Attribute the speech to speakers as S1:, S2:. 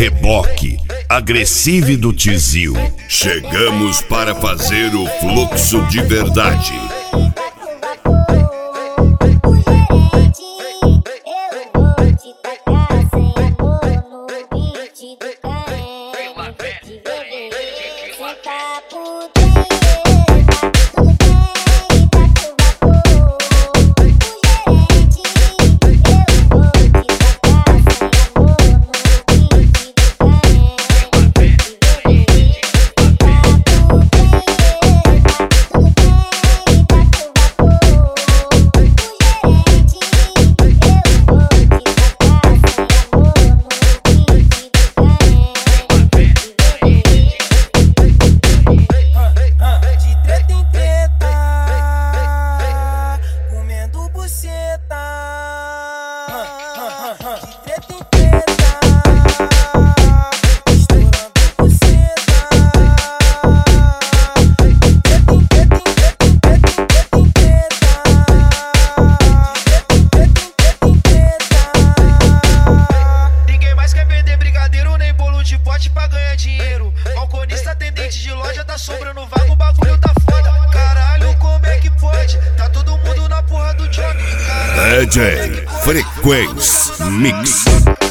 S1: Reboque, Agressive do Tizil.
S2: Chegamos para fazer o fluxo de verdade.
S3: Pra ganhar dinheiro, balconista, atendente de loja, tá sobrando vaga, o bagulho tá foda. Caralho, como é que pode? Tá todo mundo na porra do job, caralho.
S1: DJ Frequência Mix.